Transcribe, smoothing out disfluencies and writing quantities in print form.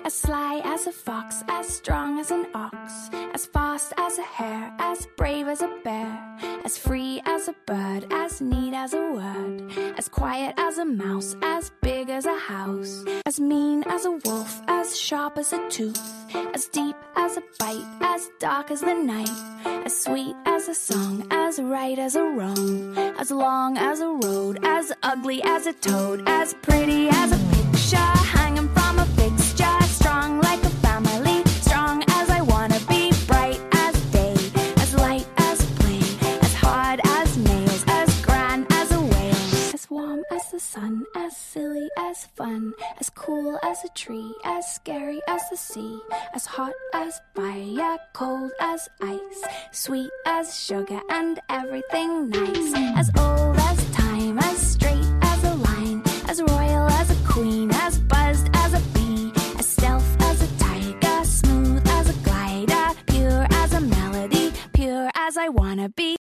As sly as a fox, as strong as an ox, as fast as a hare, as brave as a bear, as free as a bird, as neat as a word, as quiet as a mouse, as big as a house, as mean as a wolf, as sharp as a tooth, as deep as a bite, as dark as the night, as sweet as a song, as right as a wrong, as long as a road, as ugly as a toad, as pretty as a picture hanging from a fixture, strong like a family, strong as I wanna be, bright as day, as light as play, as hard as nails, as grand as a whale, as warm as the sun, as silly as fun, as cool as a tree, as scary as the sea, as hot as fire, cold as ice, sweet as sugar and everything nice, as old as time, as straight as a line, as royal as a queen, as buzzed as a bee, as stealth as a tiger, smooth as a glider, pure as a melody, pure as I wanna be.